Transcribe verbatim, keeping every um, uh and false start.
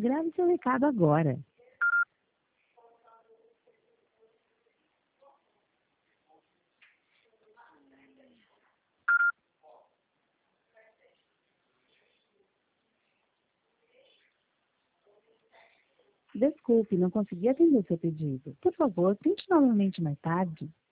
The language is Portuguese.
Grave seu recado agora. Desculpe, não consegui atender seu pedido. Por favor, tente novamente mais tarde.